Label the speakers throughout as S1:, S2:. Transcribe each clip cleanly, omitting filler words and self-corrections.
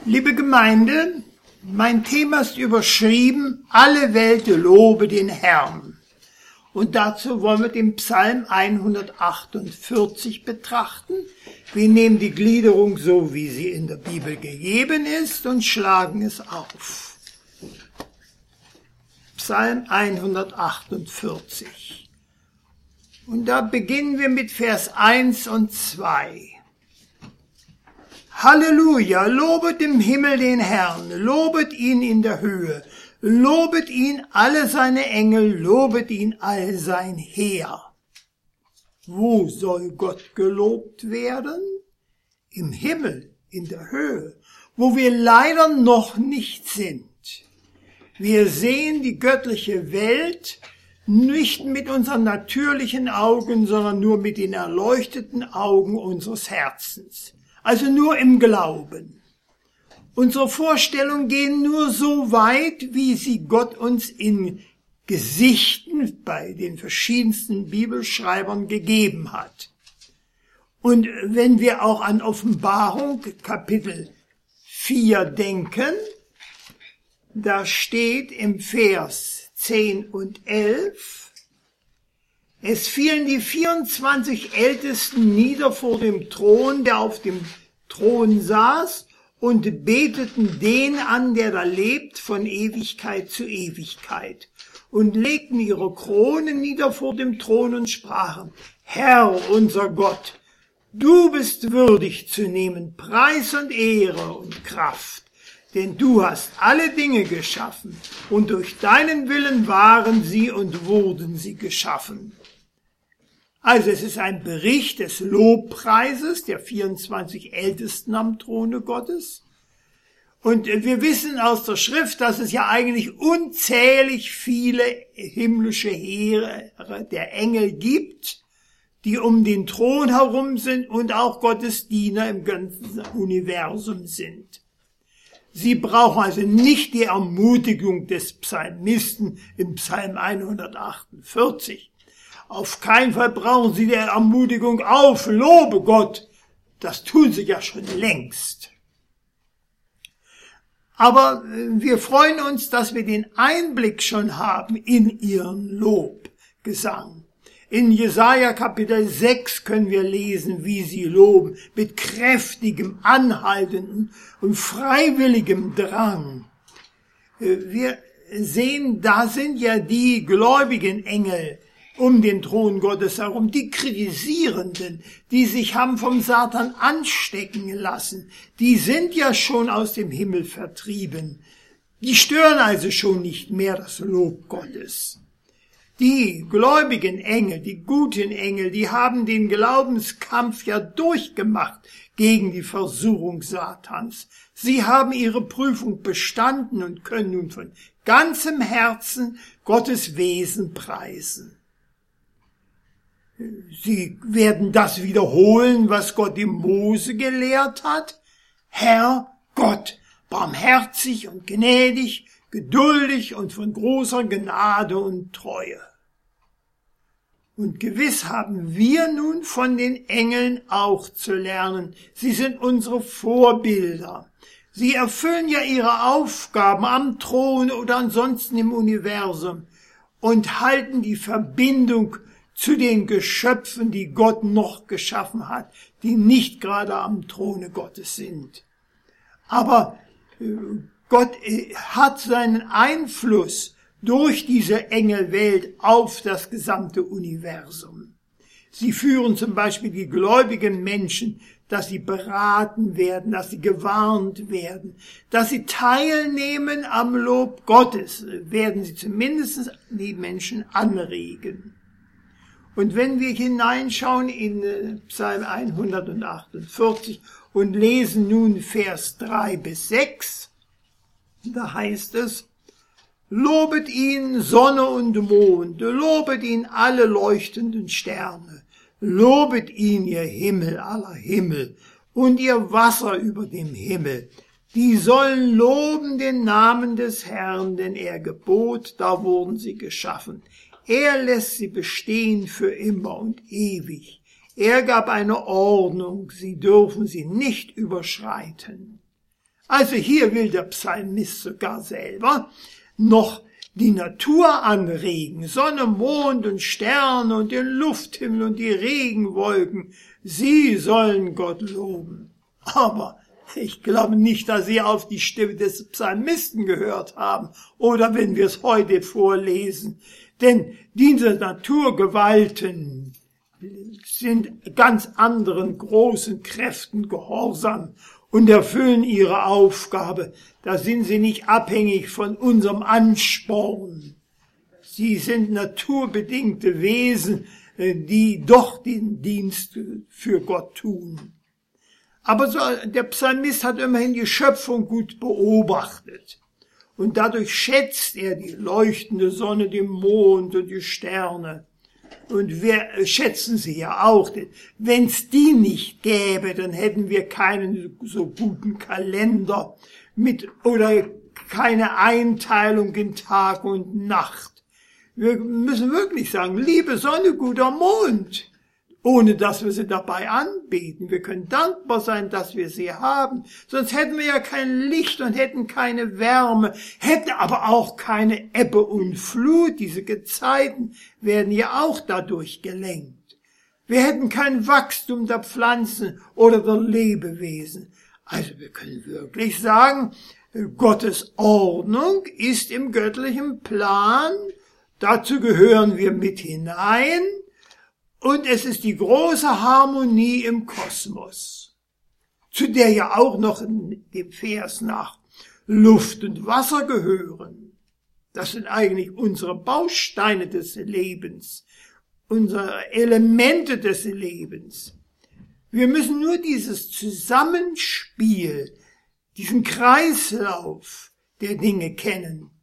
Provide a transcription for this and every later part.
S1: Liebe Gemeinde, mein Thema ist überschrieben, alle Welt lobe den Herrn. Und dazu wollen wir den Psalm 148 betrachten. Wir nehmen die Gliederung so, wie sie in der Bibel gegeben ist, und schlagen es auf. Psalm 148. Und da beginnen wir mit Vers 1 und 2. Halleluja, lobet im Himmel den Herrn, lobet ihn in der Höhe, lobet ihn alle seine Engel, lobet ihn all sein Heer. Wo soll Gott gelobt werden? Im Himmel, in der Höhe, wo wir leider noch nicht sind. Wir sehen die göttliche Welt nicht mit unseren natürlichen Augen, sondern nur mit den erleuchteten Augen unseres Herzens. Also nur im Glauben. Unsere Vorstellungen gehen nur so weit, wie sie Gott uns in Gesichten bei den verschiedensten Bibelschreibern gegeben hat. Und wenn wir auch an Offenbarung Kapitel 4 denken, da steht im Vers 10 und 11, es fielen die 24 Ältesten nieder vor dem Thron, der auf dem Thron saß, und beteten den an, der da lebt, von Ewigkeit zu Ewigkeit, und legten ihre Kronen nieder vor dem Thron und sprachen, Herr, unser Gott, du bist würdig zu nehmen Preis und Ehre und Kraft, denn du hast alle Dinge geschaffen, und durch deinen Willen waren sie und wurden sie geschaffen. Also es ist ein Bericht des Lobpreises der 24 Ältesten am Throne Gottes. Und wir wissen aus der Schrift, dass es ja eigentlich unzählig viele himmlische Heere der Engel gibt, die um den Thron herum sind und auch Gottes Diener im ganzen Universum sind. Sie brauchen also nicht die Ermutigung des Psalmisten im Psalm 148. Auf keinen Fall brauchen sie der Ermutigung auf, lobe Gott. Das tun sie ja schon längst. Aber wir freuen uns, dass wir den Einblick schon haben in ihren Lobgesang. In Jesaja Kapitel 6 können wir lesen, wie sie loben, mit kräftigem, anhaltenden und freiwilligem Drang. Wir sehen, da sind ja die gläubigen Engel um den Thron Gottes herum, die Kritisierenden, die sich haben vom Satan anstecken lassen, die sind ja schon aus dem Himmel vertrieben. Die stören also schon nicht mehr das Lob Gottes. Die gläubigen Engel, die guten Engel, die haben den Glaubenskampf ja durchgemacht gegen die Versuchung Satans. Sie haben ihre Prüfung bestanden und können nun von ganzem Herzen Gottes Wesen preisen. Sie werden das wiederholen, was Gott dem Mose gelehrt hat. Herr Gott, barmherzig und gnädig, geduldig und von großer Gnade und Treue. Und gewiss haben wir nun von den Engeln auch zu lernen. Sie sind unsere Vorbilder. Sie erfüllen ja ihre Aufgaben am Thron oder ansonsten im Universum und halten die Verbindung zu den Geschöpfen, die Gott noch geschaffen hat, die nicht gerade am Throne Gottes sind. Aber Gott hat seinen Einfluss durch diese Engelwelt auf das gesamte Universum. Sie führen zum Beispiel die gläubigen Menschen, dass sie beraten werden, dass sie gewarnt werden, dass sie teilnehmen am Lob Gottes, werden sie zumindest die Menschen anregen. Und wenn wir hineinschauen in Psalm 148 und lesen nun Vers 3 bis 6, da heißt es, lobet ihn Sonne und Mond, lobet ihn alle leuchtenden Sterne, lobet ihn ihr Himmel aller Himmel und ihr Wasser über dem Himmel. Die sollen loben den Namen des Herrn, denn er gebot, da wurden sie geschaffen. Er lässt sie bestehen für immer und ewig. Er gab eine Ordnung, sie dürfen sie nicht überschreiten. Also hier will der Psalmist sogar selber noch die Natur anregen, Sonne, Mond und Sterne und den Lufthimmel und die Regenwolken, sie sollen Gott loben. Aber ich glaube nicht, dass sie auf die Stimme des Psalmisten gehört haben oder wenn wir es heute vorlesen. Denn diese Naturgewalten sind ganz anderen großen Kräften gehorsam und erfüllen ihre Aufgabe. Da sind sie nicht abhängig von unserem Ansporn. Sie sind naturbedingte Wesen, die doch den Dienst für Gott tun. Aber so, der Psalmist hat immerhin die Schöpfung gut beobachtet. Und dadurch schätzt er die leuchtende Sonne, den Mond und die Sterne. Und wir schätzen sie ja auch, denn wenn es die nicht gäbe, dann hätten wir keinen so guten Kalender oder keine Einteilung in Tag und Nacht. Wir müssen wirklich sagen, liebe Sonne, guter Mond, ohne dass wir sie dabei anbeten. Wir können dankbar sein, dass wir sie haben. Sonst hätten wir ja kein Licht und hätten keine Wärme, hätten aber auch keine Ebbe und Flut. Diese Gezeiten werden ja auch dadurch gelenkt. Wir hätten kein Wachstum der Pflanzen oder der Lebewesen. Also wir können wirklich sagen, Gottes Ordnung ist im göttlichen Plan. Dazu gehören wir mit hinein. Und es ist die große Harmonie im Kosmos, zu der ja auch noch in dem Vers nach Luft und Wasser gehören. Das sind eigentlich unsere Bausteine des Lebens, unsere Elemente des Lebens. Wir müssen nur dieses Zusammenspiel, diesen Kreislauf der Dinge kennen.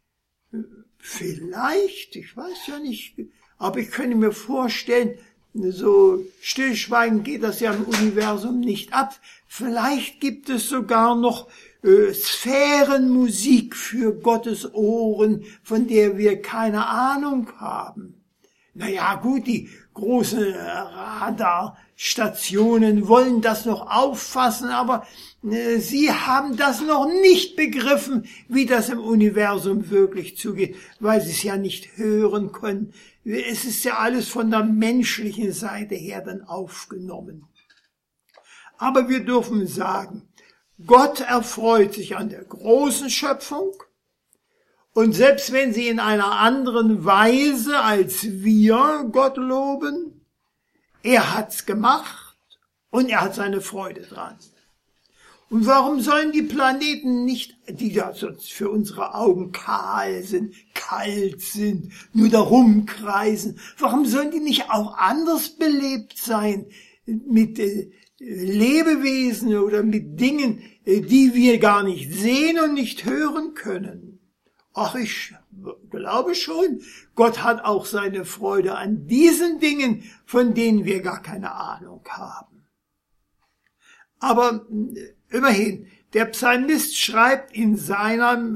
S1: Vielleicht, ich weiß ja nicht, aber ich könnte mir vorstellen, so stillschweigend geht das ja im Universum nicht ab. Vielleicht gibt es sogar noch Sphärenmusik für Gottes Ohren, von der wir keine Ahnung haben. Naja, gut, die großen Radarstationen wollen das noch auffassen, aber sie haben das noch nicht begriffen, wie das im Universum wirklich zugeht, weil sie es ja nicht hören können. Es ist ja alles von der menschlichen Seite her dann aufgenommen. Aber wir dürfen sagen, Gott erfreut sich an der großen Schöpfung und selbst wenn sie in einer anderen Weise als wir Gott loben, er hat's gemacht und er hat seine Freude dran. Und warum sollen die Planeten nicht, die da sonst für unsere Augen kahl sind, kalt sind, nur da rumkreisen, warum sollen die nicht auch anders belebt sein mit Lebewesen oder mit Dingen, die wir gar nicht sehen und nicht hören können? Ach, ich glaube schon, Gott hat auch seine Freude an diesen Dingen, von denen wir gar keine Ahnung haben. Aber immerhin, der Psalmist schreibt in seiner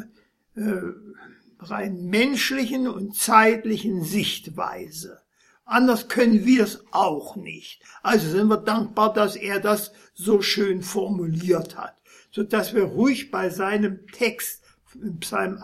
S1: rein menschlichen und zeitlichen Sichtweise. Anders können wir es auch nicht. Also sind wir dankbar, dass er das so schön formuliert hat, sodass wir ruhig bei seinem Text im Psalm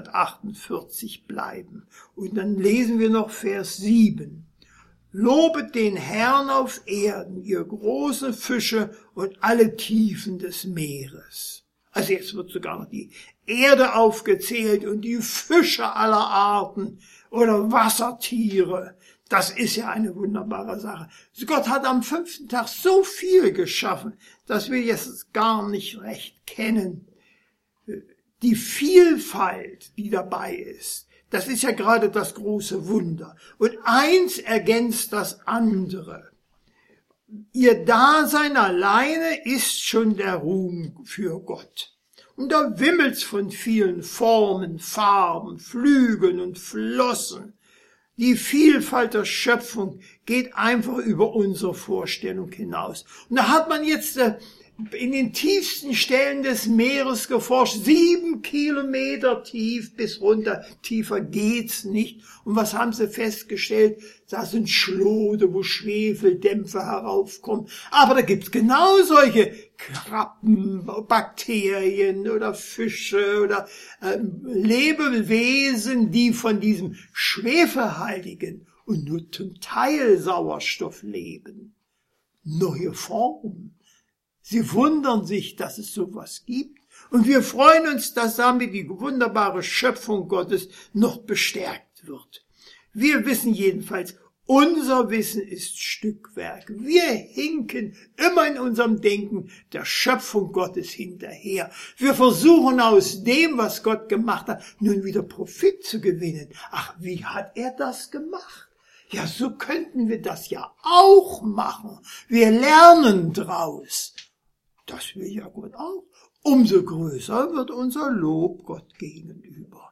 S1: 148 bleiben. Und dann lesen wir noch Vers 7. Lobet den Herrn auf Erden, ihr großen Fische und alle Tiefen des Meeres. Also jetzt wird sogar noch die Erde aufgezählt und die Fische aller Arten oder Wassertiere. Das ist ja eine wunderbare Sache. Gott hat am 5. Tag so viel geschaffen, dass wir jetzt gar nicht recht kennen. Die Vielfalt, die dabei ist, das ist ja gerade das große Wunder. Und eins ergänzt das andere. Ihr Dasein alleine ist schon der Ruhm für Gott. Und da wimmelt's von vielen Formen, Farben, Flügeln und Flossen. Die Vielfalt der Schöpfung geht einfach über unsere Vorstellung hinaus. Und da hat man jetzt in den tiefsten Stellen des Meeres geforscht, 7 Kilometer tief bis runter, tiefer geht's nicht. Und was haben sie festgestellt? Da sind Schlode, wo Schwefeldämpfe heraufkommen. Aber da gibt's genau solche Krabben, Bakterien oder Fische oder Lebewesen, die von diesem schwefelhaltigen und nur zum Teil Sauerstoff leben. Neue Formen. Sie wundern sich, dass es sowas gibt. Und wir freuen uns, dass damit die wunderbare Schöpfung Gottes noch bestärkt wird. Wir wissen jedenfalls, unser Wissen ist Stückwerk. Wir hinken immer in unserem Denken der Schöpfung Gottes hinterher. Wir versuchen aus dem, was Gott gemacht hat, nun wieder Profit zu gewinnen. Ach, wie hat er das gemacht? Ja, so könnten wir das ja auch machen. Wir lernen draus. Das will ja Gott auch. Umso größer wird unser Lob Gott gegenüber.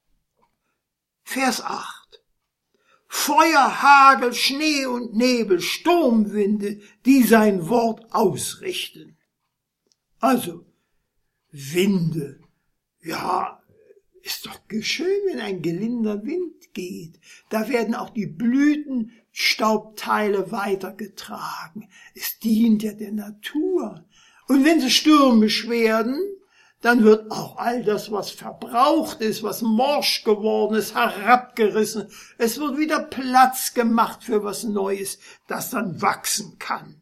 S1: Vers 8. Feuer, Hagel, Schnee und Nebel, Sturmwinde, die sein Wort ausrichten. Also, Winde. Ja, ist doch schön, wenn ein gelinder Wind geht. Da werden auch die Blütenstaubteile weitergetragen. Es dient ja der Natur. Und wenn sie stürmisch werden, dann wird auch all das, was verbraucht ist, was morsch geworden ist, herabgerissen. Es wird wieder Platz gemacht für was Neues, das dann wachsen kann.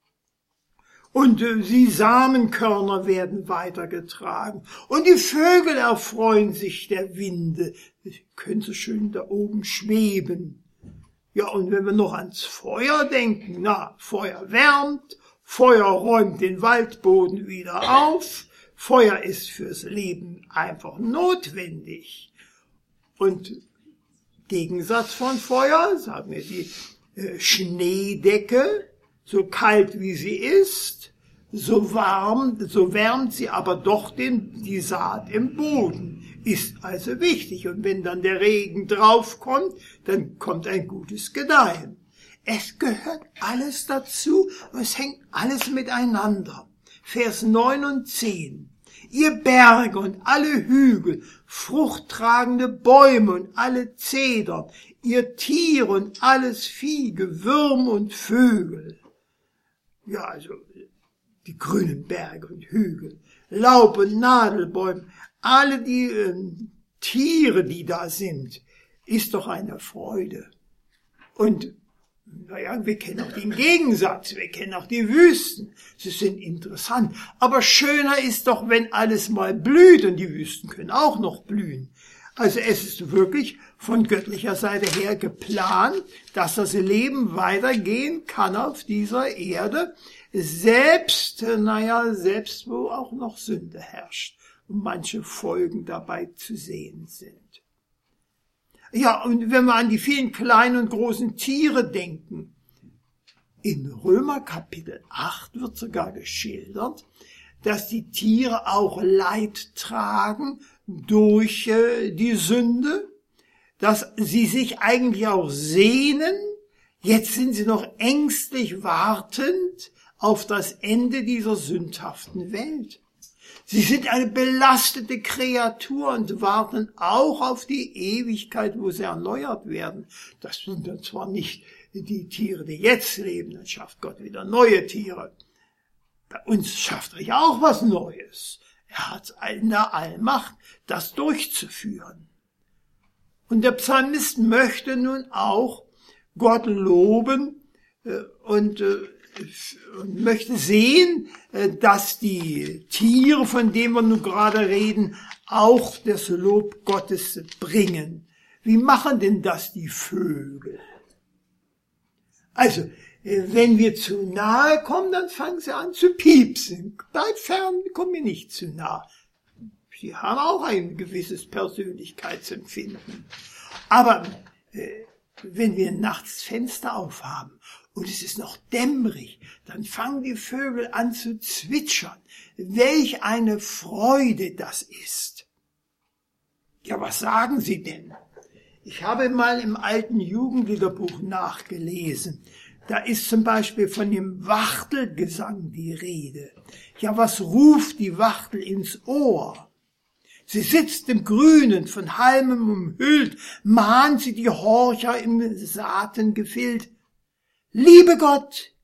S1: Und die Samenkörner werden weitergetragen. Und die Vögel erfreuen sich der Winde. Sie können so schön da oben schweben. Ja, und wenn wir noch ans Feuer denken, na, Feuer wärmt, Feuer räumt den Waldboden wieder auf. Feuer ist fürs Leben einfach notwendig. Und Gegensatz von Feuer, sagen wir die Schneedecke, so kalt wie sie ist, so wärmt sie aber doch die Saat im Boden. Ist also wichtig. Und wenn dann der Regen draufkommt, dann kommt ein gutes Gedeihen. Es gehört alles dazu und es hängt alles miteinander. Vers 9 und 10. Ihr Berge und alle Hügel, fruchttragende Bäume und alle Zedern, ihr Tiere und alles Vieh, Gewürm und Vögel. Ja, also die grünen Berge und Hügel, Laub und Nadelbäume, alle die Tiere, die da sind, ist doch eine Freude. Und naja, wir kennen auch den Gegensatz, wir kennen auch die Wüsten. Sie sind interessant. Aber schöner ist doch, wenn alles mal blüht, und die Wüsten können auch noch blühen. Also es ist wirklich von göttlicher Seite her geplant, dass das Leben weitergehen kann auf dieser Erde, selbst wo auch noch Sünde herrscht und manche Folgen dabei zu sehen sind. Ja, und wenn wir an die vielen kleinen und großen Tiere denken, in Römer Kapitel 8 wird sogar geschildert, dass die Tiere auch Leid tragen durch die Sünde, dass sie sich eigentlich auch sehnen. Jetzt sind sie noch ängstlich wartend auf das Ende dieser sündhaften Welt. Sie sind eine belastete Kreatur und warten auch auf die Ewigkeit, wo sie erneuert werden. Das sind dann zwar nicht die Tiere, die jetzt leben, dann schafft Gott wieder neue Tiere. Bei uns schafft er ja auch was Neues. Er hat in der Allmacht, das durchzuführen. Und der Psalmist möchte nun auch Gott loben und möchte sehen, dass die Tiere, von denen wir nun gerade reden, auch das Lob Gottes bringen. Wie machen denn das die Vögel? Also, wenn wir zu nahe kommen, dann fangen sie an zu piepsen. Bleib fern, komm mir nicht zu nah. Sie haben auch ein gewisses Persönlichkeitsempfinden. Aber wenn wir nachts Fenster aufhaben und es ist noch dämmerig, dann fangen die Vögel an zu zwitschern. Welch eine Freude das ist. Ja, was sagen Sie denn? Ich habe mal im alten Jugendliederbuch nachgelesen. Da ist zum Beispiel von dem Wachtelgesang die Rede. Ja, was ruft die Wachtel ins Ohr? Sie sitzt im Grünen, von Halmen umhüllt, mahnt sie die Horcher im Saatengefild. Liebe Gott,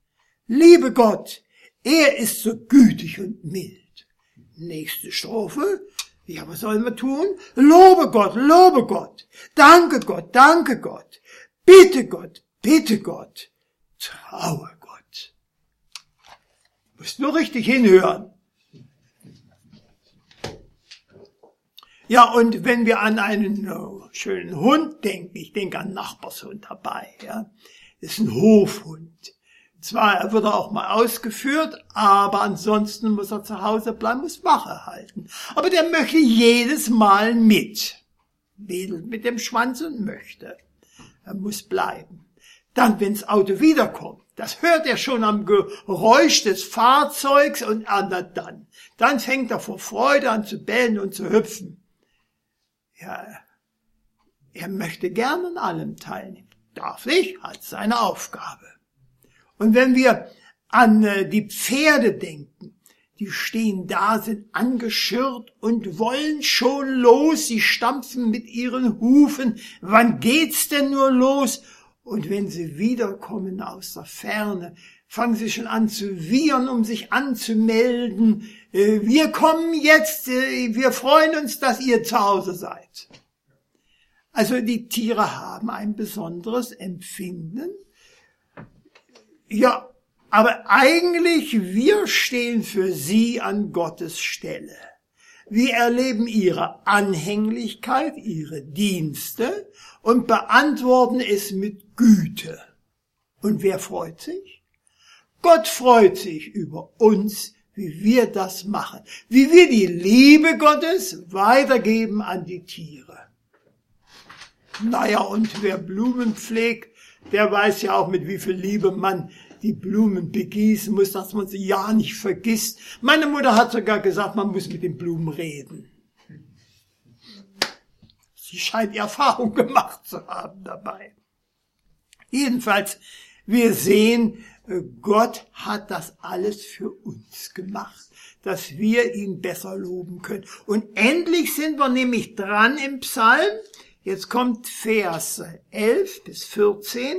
S1: er ist so gütig und mild. Nächste Strophe. Ja, was sollen wir tun? Lobe Gott, danke Gott, bitte Gott, traue Gott. Musst nur richtig hinhören. Ja, und wenn wir an einen schönen Hund denken, ich denke an einen Nachbarshund dabei, ja, das ist ein Hofhund. Zwar wird er auch mal ausgeführt, aber ansonsten muss er zu Hause bleiben, muss Wache halten. Aber der möchte jedes Mal wedelt mit dem Schwanz und möchte. Er muss bleiben. Dann, wenn das Auto wiederkommt, das hört er schon am Geräusch des Fahrzeugs und dann fängt er vor Freude an zu bellen und zu hüpfen. Ja, er möchte gern an allem teilnehmen. Darf nicht, hat seine Aufgabe. Und wenn wir an die Pferde denken, die stehen da, sind angeschirrt und wollen schon los, sie stampfen mit ihren Hufen. Wann geht's denn nur los? Und wenn sie wiederkommen aus der Ferne, fangen sie schon an zu wiehern, um sich anzumelden. Wir kommen jetzt, wir freuen uns, dass ihr zu Hause seid. Also die Tiere haben ein besonderes Empfinden. Ja, aber eigentlich, wir stehen für sie an Gottes Stelle. Wir erleben ihre Anhänglichkeit, ihre Dienste und beantworten es mit Güte. Und wer freut sich? Gott freut sich über uns, wie wir das machen, wie wir die Liebe Gottes weitergeben an die Tiere. Naja, und wer Blumen pflegt, der weiß ja auch, mit wie viel Liebe man die Blumen begießen muss, dass man sie ja nicht vergisst. Meine Mutter hat sogar gesagt, man muss mit den Blumen reden. Sie scheint Erfahrung gemacht zu haben dabei. Jedenfalls, wir sehen, Gott hat das alles für uns gemacht, dass wir ihn besser loben können. Und endlich sind wir nämlich dran im Psalm. Jetzt kommt Verse 11 bis 14.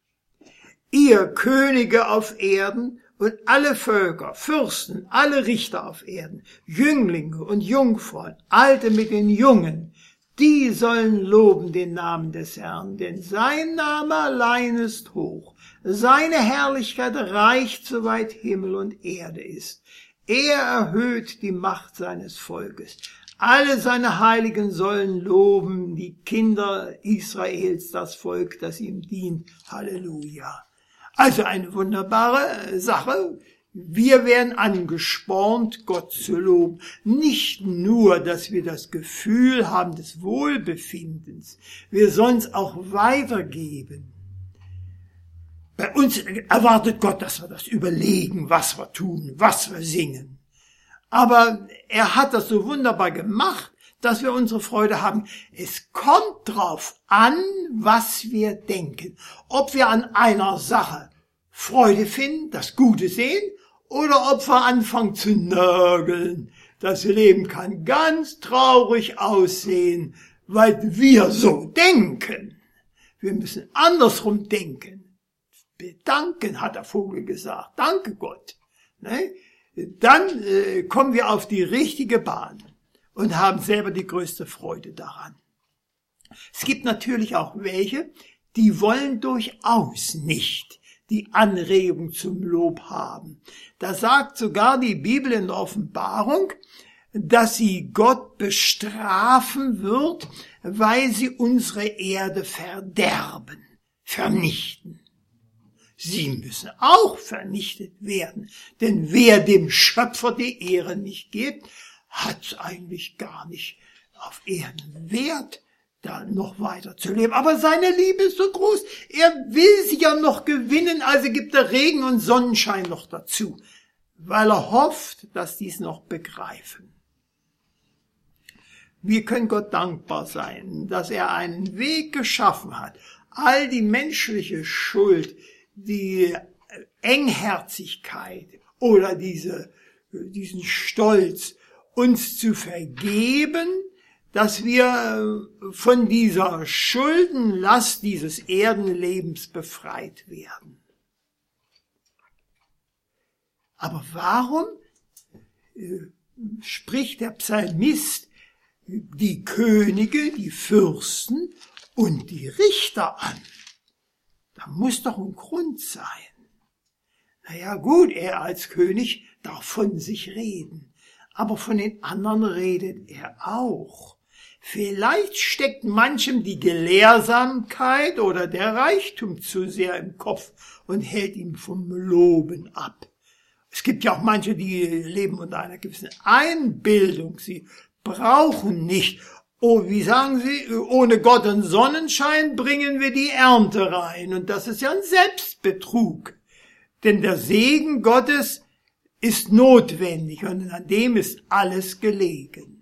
S1: Ihr Könige auf Erden und alle Völker, Fürsten, alle Richter auf Erden, Jünglinge und Jungfrauen, Alte mit den Jungen, die sollen loben den Namen des Herrn, denn sein Name allein ist hoch. Seine Herrlichkeit reicht, soweit Himmel und Erde ist. Er erhöht die Macht seines Volkes. Alle seine Heiligen sollen loben, die Kinder Israels, das Volk, das ihm dient. Halleluja. Also eine wunderbare Sache. Wir werden angespornt, Gott zu loben. Nicht nur, dass wir das Gefühl haben des Wohlbefindens. Wir sollen es auch weitergeben. Bei uns erwartet Gott, dass wir das überlegen, was wir tun, was wir singen. Aber er hat das so wunderbar gemacht, dass wir unsere Freude haben. Es kommt drauf an, was wir denken. Ob wir an einer Sache Freude finden, das Gute sehen, oder ob wir anfangen zu nörgeln. Das Leben kann ganz traurig aussehen, weil wir so denken. Wir müssen andersrum denken. Bedanken, hat der Vogel gesagt. Danke Gott. Ne? Dann kommen wir auf die richtige Bahn und haben selber die größte Freude daran. Es gibt natürlich auch welche, die wollen durchaus nicht die Anregung zum Lob haben. Da sagt sogar die Bibel in der Offenbarung, dass sie Gott bestrafen wird, weil sie unsere Erde verderben, vernichten. Sie müssen auch vernichtet werden, denn wer dem Schöpfer die Ehre nicht gibt, hat eigentlich gar nicht auf Erden Wert, da noch weiter zu leben. Aber seine Liebe ist so groß, er will sie ja noch gewinnen, also gibt er Regen und Sonnenschein noch dazu, weil er hofft, dass die es noch begreifen. Wir können Gott dankbar sein, dass er einen Weg geschaffen hat, all die menschliche Schuld, die Engherzigkeit oder diesen Stolz, uns zu vergeben, dass wir von dieser Schuldenlast dieses Erdenlebens befreit werden. Aber warum spricht der Psalmist die Könige, die Fürsten und die Richter an? Da muss doch ein Grund sein. Naja gut, er als König darf von sich reden, aber von den anderen redet er auch. Vielleicht steckt manchem die Gelehrsamkeit oder der Reichtum zu sehr im Kopf und hält ihn vom Loben ab. Es gibt ja auch manche, die leben unter einer gewissen Einbildung. Sie brauchen nicht. Oh, wie sagen Sie, ohne Gott und Sonnenschein bringen wir die Ernte rein. Und das ist ja ein Selbstbetrug. Denn der Segen Gottes ist notwendig und an dem ist alles gelegen.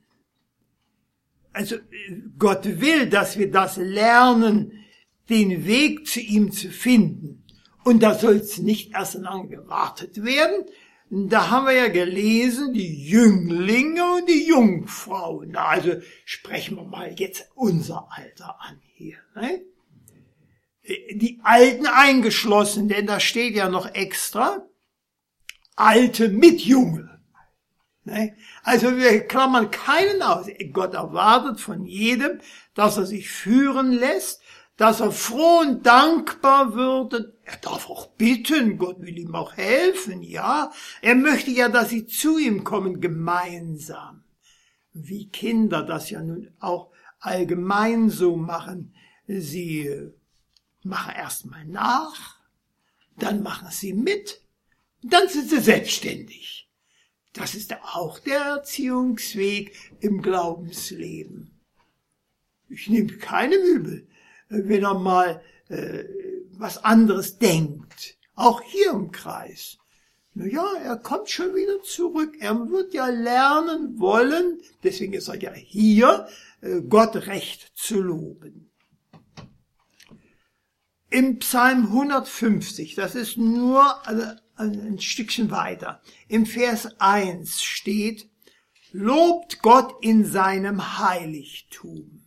S1: Also Gott will, dass wir das lernen, den Weg zu ihm zu finden. Und da soll es nicht erst lange gewartet werden. Da haben wir ja gelesen, die Jünglinge und die Jungfrauen. Also sprechen wir mal jetzt unser Alter an hier. Ne? Die Alten eingeschlossen, denn da steht ja noch extra, Alte mit Junge. Ne? Also wir klammern keinen aus. Gott erwartet von jedem, dass er sich führen lässt, dass er froh und dankbar wird. Er darf auch bitten, Gott will ihm auch helfen, ja. Er möchte ja, dass sie zu ihm kommen, gemeinsam. Wie Kinder das ja nun auch allgemein so machen. Sie machen erstmal nach, dann machen sie mit, dann sind sie selbstständig. Das ist auch der Erziehungsweg im Glaubensleben. Ich nehme keinem übel, wenn er mal was anderes denkt. Auch hier im Kreis. Naja, er kommt schon wieder zurück. Er wird ja lernen wollen, deswegen ist er ja hier, Gott recht zu loben. Im Psalm 150, das ist nur ein Stückchen weiter, im Vers 1 steht, lobt Gott in seinem Heiligtum.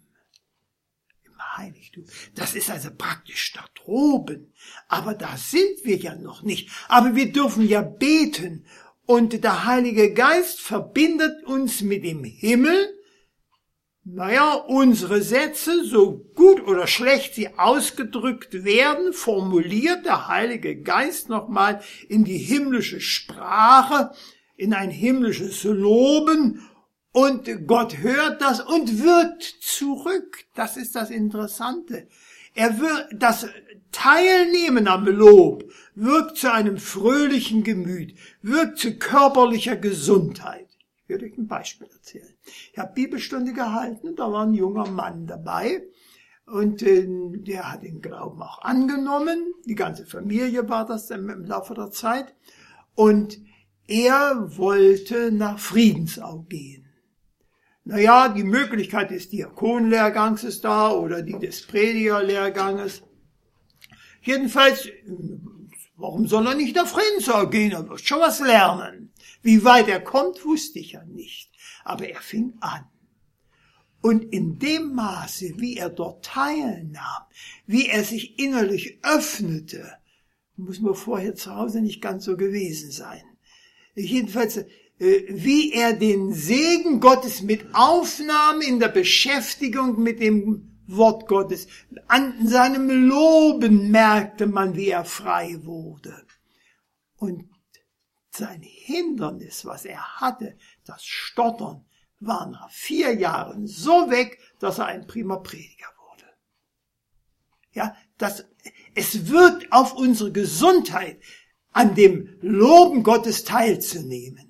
S1: Im Heiligtum. Das ist also praktisch da droben. Aber da sind wir ja noch nicht. Aber wir dürfen ja beten. Und der Heilige Geist verbindet uns mit dem Himmel. Naja, unsere Sätze, so gut oder schlecht sie ausgedrückt werden, formuliert der Heilige Geist nochmal in die himmlische Sprache, in ein himmlisches Loben, und Gott hört das und wirkt zurück. Das ist das Interessante. Das Teilnehmen am Lob wirkt zu einem fröhlichen Gemüt, wirkt zu körperlicher Gesundheit. Ich werde euch ein Beispiel erzählen. Ich habe Bibelstunde gehalten und da war ein junger Mann dabei und der hat den Glauben auch angenommen. Die ganze Familie war das im Laufe der Zeit und er wollte nach Friedensau gehen. Naja, die Möglichkeit des Diakonlehrgangs ist da oder die des Predigerlehrganges. Jedenfalls, warum soll er nicht nach Friedensau gehen? Er wird schon was lernen. Wie weit er kommt, wusste ich ja nicht. Aber er fing an. Und in dem Maße, wie er dort teilnahm, wie er sich innerlich öffnete, muss man vorher zu Hause nicht ganz so gewesen sein. Jedenfalls, wie er den Segen Gottes mit aufnahm in der Beschäftigung mit dem Wort Gottes. An seinem Loben merkte man, wie er frei wurde. Und sein Hindernis, was er hatte, das Stottern, war nach 4 Jahren so weg, dass er ein prima Prediger wurde. Ja, es wirkt auf unsere Gesundheit, an dem Loben Gottes teilzunehmen.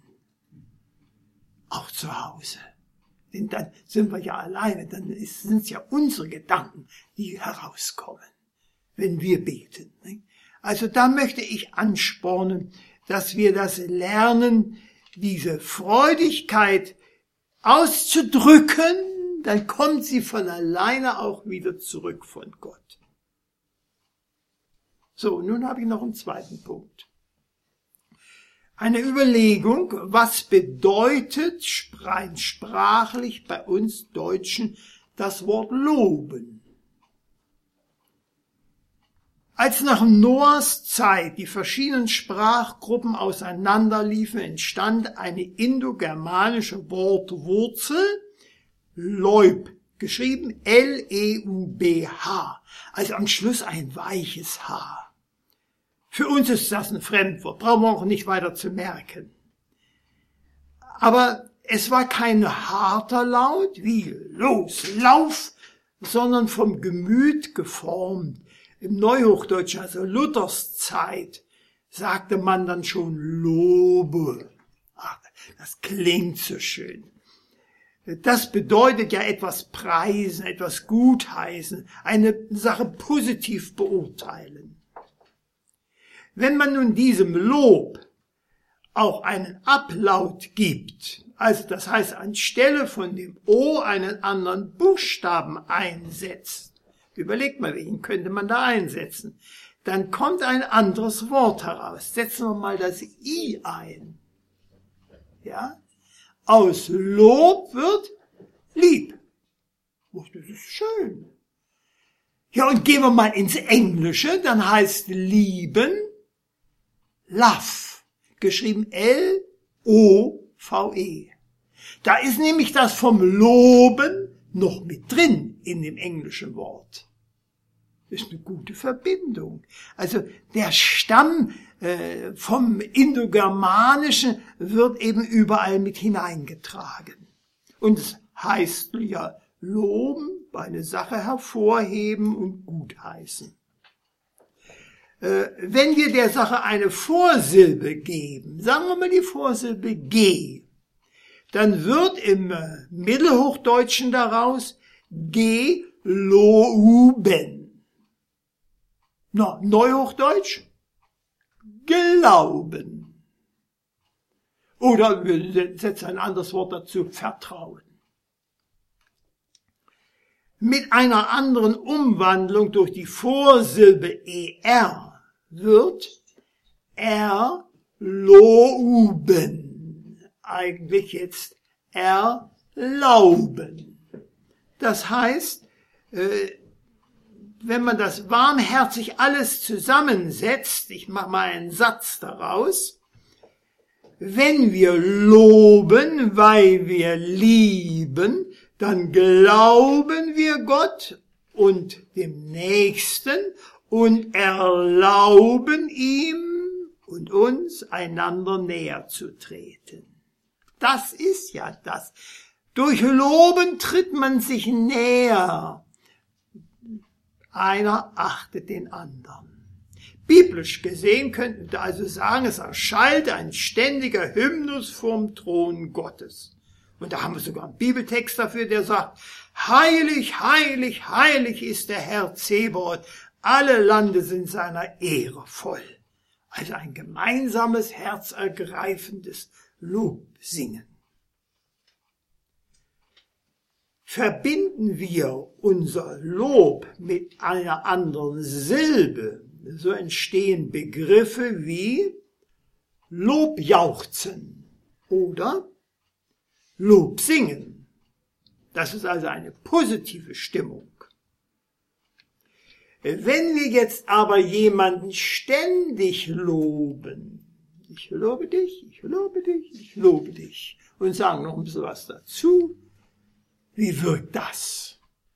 S1: Auch zu Hause. Denn dann sind wir ja alleine, dann sind es ja unsere Gedanken, die herauskommen, wenn wir beten. Also da möchte ich anspornen, dass wir das lernen, diese Freudigkeit auszudrücken, dann kommt sie von alleine auch wieder zurück von Gott. So, nun habe ich noch einen zweiten Punkt. Eine Überlegung, was bedeutet rein sprachlich bei uns Deutschen das Wort loben? Als nach Noahs Zeit die verschiedenen Sprachgruppen auseinanderliefen, entstand eine indogermanische Wortwurzel, Leub, geschrieben L-E-U-B-H, also am Schluss ein weiches H. Für uns ist das ein Fremdwort, brauchen wir auch nicht weiter zu merken. Aber es war kein harter Laut wie los, lauf, sondern vom Gemüt geformt. Im Neuhochdeutschen, also Luthers Zeit, sagte man dann schon lobe. Ach, das klingt so schön. Das bedeutet ja etwas preisen, etwas gutheißen, eine Sache positiv beurteilen. Wenn man nun diesem Lob auch einen Ablaut gibt, also das heißt anstelle von dem O einen anderen Buchstaben einsetzt, überlegt mal, welchen könnte man da einsetzen, dann kommt ein anderes Wort heraus. Setzen wir mal das I ein. Ja? Aus Lob wird lieb. Das ist schön. Ja, und gehen wir mal ins Englische, dann heißt lieben love, geschrieben L-O-V-E. Da ist nämlich das vom Loben noch mit drin in dem englischen Wort. Das ist eine gute Verbindung. Also der Stamm vom Indogermanischen wird eben überall mit hineingetragen. Und es heißt ja loben, eine Sache hervorheben und gutheißen. Wenn wir der Sache eine Vorsilbe geben, sagen wir mal die Vorsilbe G, dann wird im Mittelhochdeutschen daraus geloben. Na, Neuhochdeutsch? Glauben. Oder wir setzen ein anderes Wort dazu, Vertrauen. Mit einer anderen Umwandlung durch die Vorsilbe ER wird erloben. Eigentlich jetzt erlauben. Das heißt, wenn man das warmherzig alles zusammensetzt, ich mache mal einen Satz daraus, wenn wir loben, weil wir lieben, dann glauben wir Gott und dem Nächsten und erlauben ihm und uns, einander näher zu treten. Das ist ja das. Durch Loben tritt man sich näher. Einer achtet den anderen. Biblisch gesehen könnten wir also sagen, es erschallt ein ständiger Hymnus vorm Thron Gottes. Und da haben wir sogar einen Bibeltext dafür, der sagt, heilig, heilig, heilig ist der Herr Zebaoth, alle Lande sind seiner Ehre voll. Also ein gemeinsames, herzergreifendes Lobsingen. Verbinden wir unser Lob mit einer anderen Silbe, so entstehen Begriffe wie Lobjauchzen oder Lobsingen. Das ist also eine positive Stimmung. Wenn wir jetzt aber jemanden ständig loben, ich lobe dich, ich lobe dich, ich lobe dich, und sagen noch ein bisschen was dazu, wie wirkt das?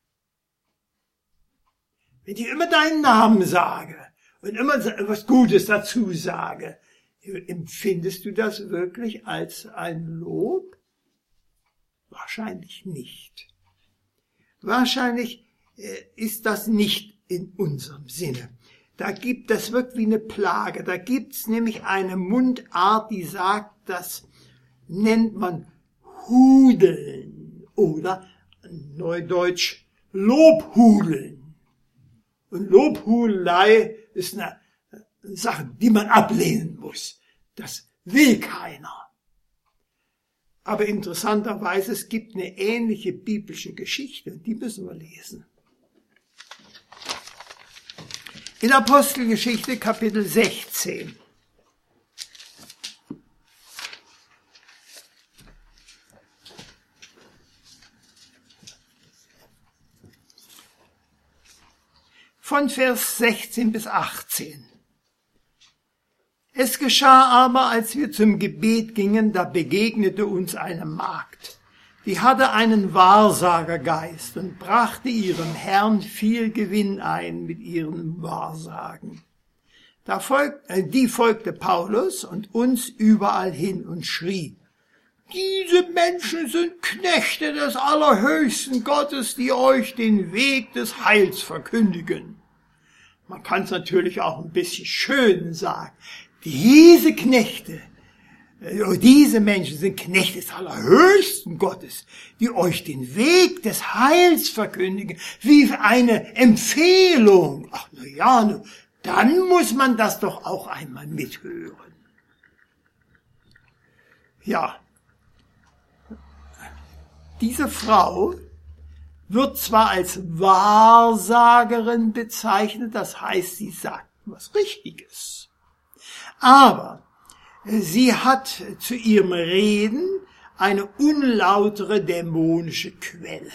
S1: Wenn ich immer deinen Namen sage und immer was Gutes dazu sage, empfindest du das wirklich als ein Lob? Wahrscheinlich nicht. Wahrscheinlich ist das nicht in unserem Sinne. Das wirkt wie eine Plage. Da gibt's nämlich eine Mundart, die sagt, das nennt man Hudeln oder Neudeutsch Lobhudeln. Und Lobhudelei ist eine Sache, die man ablehnen muss. Das will keiner. Aber interessanterweise, es gibt eine ähnliche biblische Geschichte, die müssen wir lesen. In Apostelgeschichte Kapitel 16. Von Vers 16 bis 18. Es geschah aber, als wir zum Gebet gingen, da begegnete uns eine Magd. Die hatte einen Wahrsagergeist und brachte ihrem Herrn viel Gewinn ein mit ihren Wahrsagen. Die folgte Paulus und uns überall hin und schrie: Diese Menschen sind Knechte des allerhöchsten Gottes, die euch den Weg des Heils verkündigen. Man kann es natürlich auch ein bisschen schön sagen. Diese Knechte, diese Menschen sind Knechte des allerhöchsten Gottes, die euch den Weg des Heils verkündigen, wie eine Empfehlung. Ach, na ja, dann muss man das doch auch einmal mithören. Ja, diese Frau wird zwar als Wahrsagerin bezeichnet, das heißt, sie sagt was Richtiges. Aber sie hat zu ihrem Reden eine unlautere dämonische Quelle.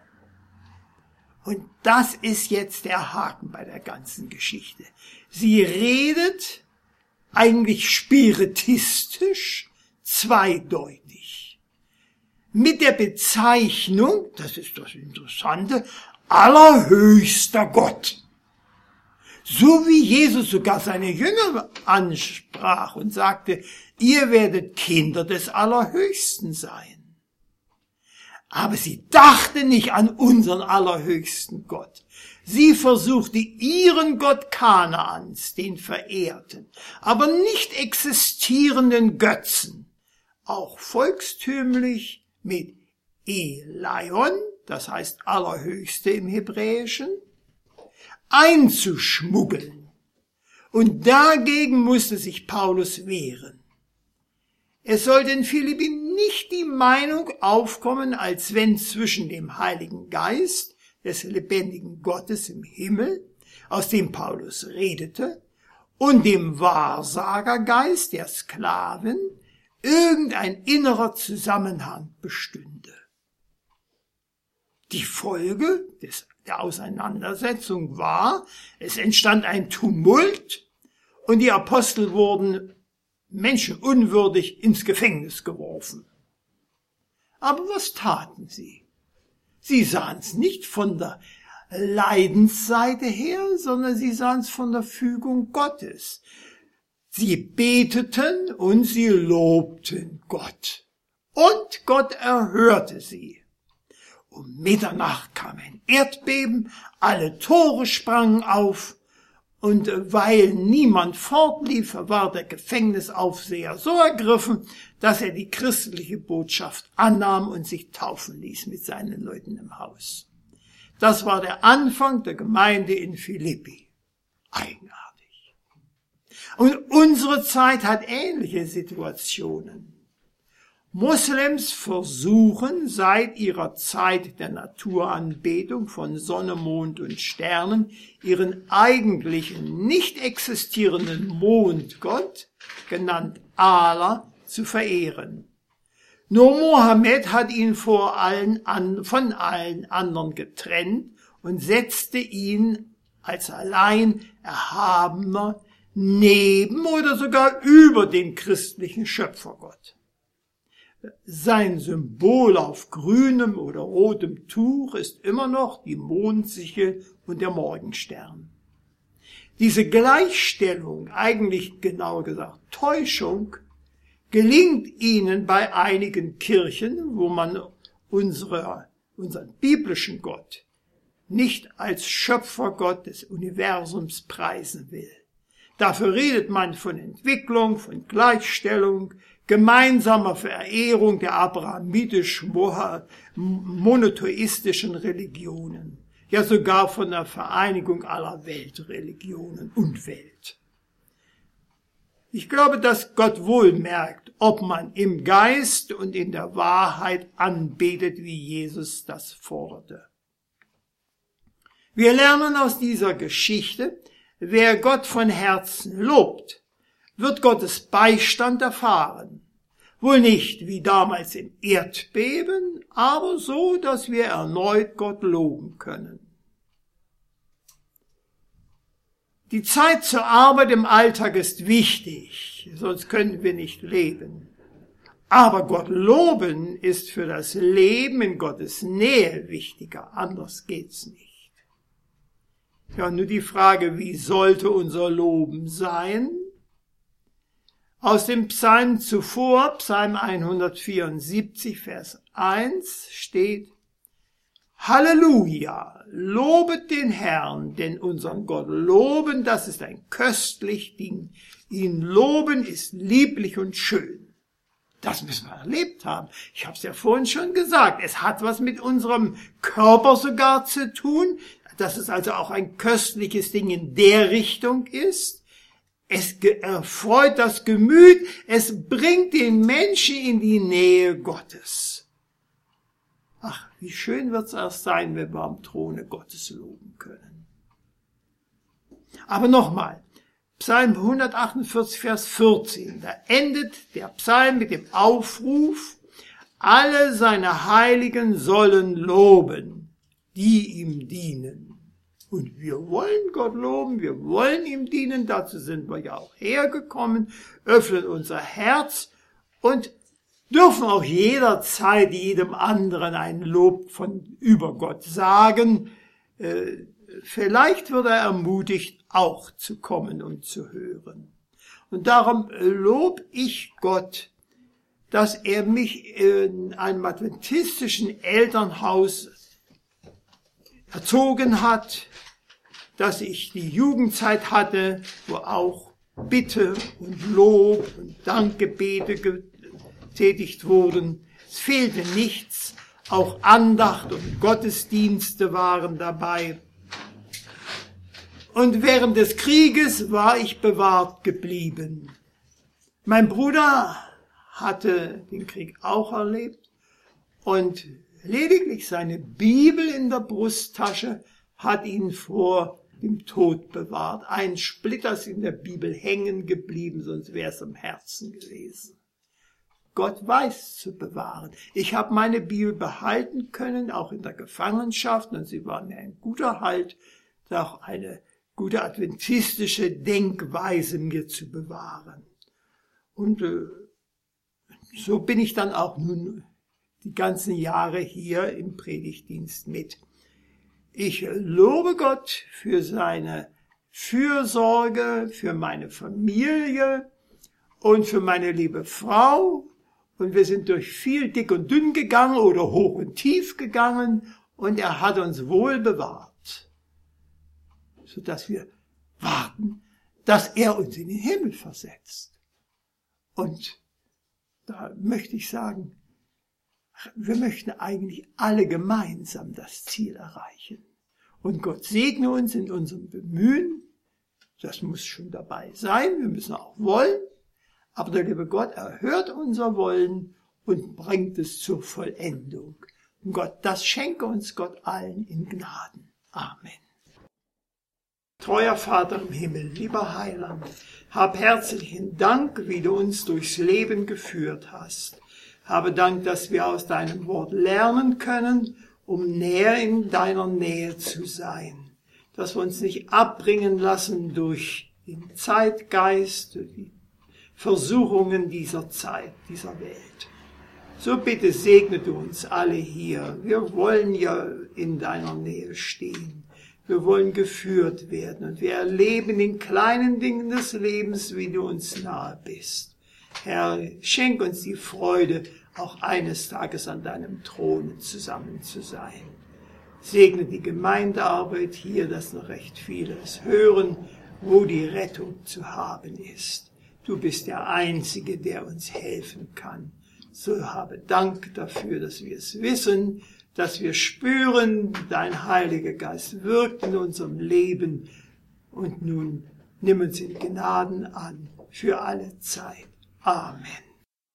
S1: Und das ist jetzt der Haken bei der ganzen Geschichte. Sie redet eigentlich spiritistisch, zweideutig. Mit der Bezeichnung, das ist das Interessante, allerhöchster Gott. So wie Jesus sogar seine Jünger ansprach und sagte, ihr werdet Kinder des Allerhöchsten sein. Aber sie dachte nicht an unseren allerhöchsten Gott. Sie versuchte ihren Gott Kanaans, den verehrten, aber nicht existierenden Götzen, auch volkstümlich mit Elion, das heißt Allerhöchste im Hebräischen, einzuschmuggeln. Und dagegen musste sich Paulus wehren. Es sollte in Philippi nicht die Meinung aufkommen, als wenn zwischen dem Heiligen Geist des lebendigen Gottes im Himmel, aus dem Paulus redete, und dem Wahrsagergeist der Sklaven irgendein innerer Zusammenhang bestünde. Die Folge der Auseinandersetzung war, es entstand ein Tumult und die Apostel wurden menschenunwürdig ins Gefängnis geworfen. Aber was taten sie? Sie sahen es nicht von der Leidensseite her, sondern sie sahen es von der Fügung Gottes. Sie beteten und sie lobten Gott. Und Gott erhörte sie. Um Mitternacht kam ein Erdbeben, alle Tore sprangen auf, und weil niemand fortlief, war der Gefängnisaufseher so ergriffen, dass er die christliche Botschaft annahm und sich taufen ließ mit seinen Leuten im Haus. Das war der Anfang der Gemeinde in Philippi. Eigenartig. Und unsere Zeit hat ähnliche Situationen. Moslems versuchen seit ihrer Zeit der Naturanbetung von Sonne, Mond und Sternen ihren eigentlichen, nicht existierenden Mondgott, genannt Allah, zu verehren. Nur Mohammed hat ihn von allen anderen getrennt und setzte ihn als allein erhabener neben oder sogar über den christlichen Schöpfergott. Sein Symbol auf grünem oder rotem Tuch ist immer noch die Mondsichel und der Morgenstern. Diese Gleichstellung, eigentlich genauer gesagt Täuschung, gelingt ihnen bei einigen Kirchen, wo man unseren biblischen Gott nicht als Schöpfergott des Universums preisen will. Dafür redet man von Entwicklung, von Gleichstellung, gemeinsamer Verehrung der abrahamitisch-monotheistischen Religionen, ja sogar von der Vereinigung aller Weltreligionen und Welt. Ich glaube, dass Gott wohl merkt, ob man im Geist und in der Wahrheit anbetet, wie Jesus das forderte. Wir lernen aus dieser Geschichte, Wer Gott von Herzen lobt, wird Gottes Beistand erfahren. Wohl nicht wie damals im Erdbeben, aber so, dass wir erneut Gott loben können. Die Zeit zur Arbeit im Alltag ist wichtig, sonst können wir nicht leben. Aber Gott loben ist für das Leben in Gottes Nähe wichtiger, anders geht's nicht. Ja, nur die Frage, wie sollte unser Loben sein? Aus dem Psalm zuvor, Psalm 174, Vers 1 steht: Halleluja, lobet den Herrn, denn unseren Gott loben, das ist ein köstlich Ding. Ihn loben ist lieblich und schön. Das müssen wir erlebt haben. Ich habe es ja vorhin schon gesagt. Es hat was mit unserem Körper sogar zu tun, dass es also auch ein köstliches Ding in der Richtung ist. Es erfreut das Gemüt, es bringt den Menschen in die Nähe Gottes. Ach, wie schön wird's erst sein, wenn wir am Throne Gottes loben können. Aber nochmal, Psalm 148, Vers 14, da endet der Psalm mit dem Aufruf: Alle seine Heiligen sollen loben, die ihm dienen. Und wir wollen Gott loben, wir wollen ihm dienen, dazu sind wir ja auch hergekommen, öffnen unser Herz und dürfen auch jederzeit jedem anderen ein Lob über Gott sagen. Vielleicht wird er ermutigt, auch zu kommen und zu hören. Und darum lob ich Gott, dass er mich in einem adventistischen Elternhaus erzogen hat, dass ich die Jugendzeit hatte, wo auch Bitte und Lob und Dankgebete getätigt wurden. Es fehlte nichts, auch Andacht und Gottesdienste waren dabei. Und während des Krieges war ich bewahrt geblieben. Mein Bruder hatte den Krieg auch erlebt und lediglich seine Bibel in der Brusttasche hat ihn vor dem Tod bewahrt. Ein Splitter ist in der Bibel hängen geblieben, sonst wäre es am Herzen gewesen. Gott weiß zu bewahren. Ich habe meine Bibel behalten können, auch in der Gefangenschaft, und sie war mir ein guter Halt, auch eine gute adventistische Denkweise mir zu bewahren. Und so bin ich dann auch nun die ganzen Jahre hier im Predigtdienst mit. Ich lobe Gott für seine Fürsorge, für meine Familie und für meine liebe Frau. Und wir sind durch viel dick und dünn gegangen oder hoch und tief gegangen und er hat uns wohl bewahrt, sodass wir warten, dass er uns in den Himmel versetzt. Und da möchte ich sagen, wir möchten eigentlich alle gemeinsam das Ziel erreichen. Und Gott segne uns in unserem Bemühen. Das muss schon dabei sein. Wir müssen auch wollen. Aber der liebe Gott erhört unser Wollen und bringt es zur Vollendung. Und Gott, das schenke uns Gott allen in Gnaden. Amen. Treuer Vater im Himmel, lieber Heiland, hab herzlichen Dank, wie du uns durchs Leben geführt hast. Habe Dank, dass wir aus deinem Wort lernen können, um näher in deiner Nähe zu sein. Dass wir uns nicht abbringen lassen durch den Zeitgeist, durch die Versuchungen dieser Zeit, dieser Welt. So bitte segne du uns alle hier. Wir wollen ja in deiner Nähe stehen. Wir wollen geführt werden und wir erleben in kleinen Dingen des Lebens, wie du uns nahe bist. Herr, schenk uns die Freude, auch eines Tages an deinem Thron zusammen zu sein. Segne die Gemeindearbeit hier, dass noch recht viele es hören, wo die Rettung zu haben ist. Du bist der Einzige, der uns helfen kann. So habe Dank dafür, dass wir es wissen, dass wir spüren, dein Heiliger Geist wirkt in unserem Leben. Und nun nimm uns in Gnaden an für alle Zeit. Amen.